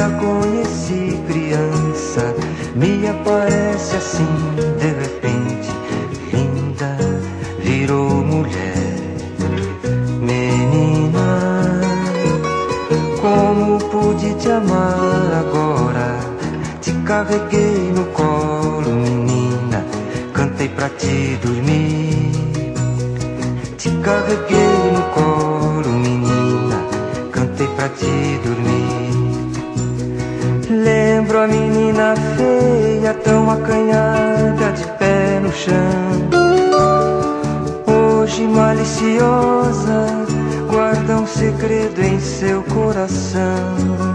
a conheci criança, me aparece assim de repente, linda, virou mulher. Menina, como pude te amar agora? Te carreguei no colo, menina, cantei pra te dormir. Te carreguei no colo, menina, cantei pra te dormir. Lembro a menina feia, tão acanhada, de pé no chão. Hoje maliciosa, guarda um segredo em seu coração.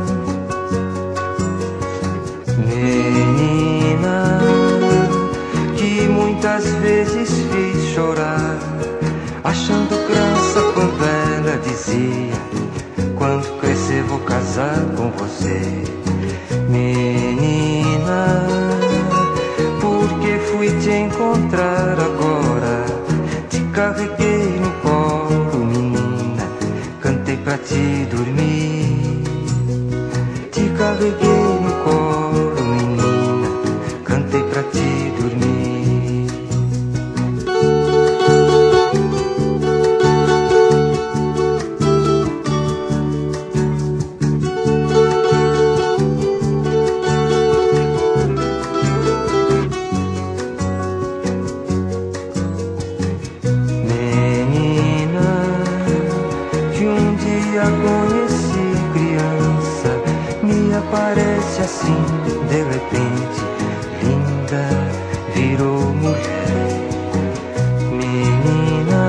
Menina, que muitas vezes fiz chorar, achando graça quando ela dizia: quando crescer vou casar com você. Menina, porque fui te encontrar agora, te carreguei no colo, menina, cantei pra te dormir. Te carreguei no colo, menina, cantei pra te dormir. Conheci criança, me aparece assim de repente, linda, virou mulher. Menina,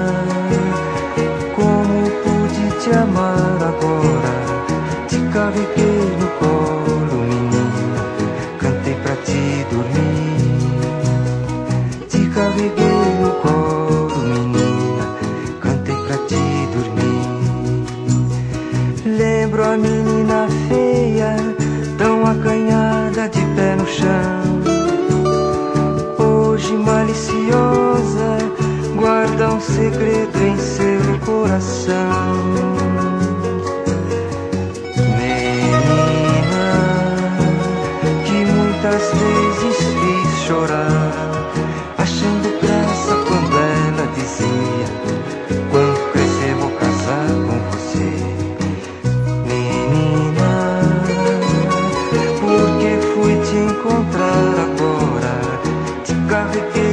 como pude te amar agora? Te carreguei no colo, menina, cantei pra te dormir. Te carreguei no colo, menina, cantei pra te dormir. Lembro a menina feia, tão acanhada, de pé no chão. Hoje maliciosa, guarda um segredo em seu coração. Menina, que muitas vezes fiz chorar, achando graça quando ela dizia: quando crescer vou casar com você. Fui te encontrar agora, te carreguei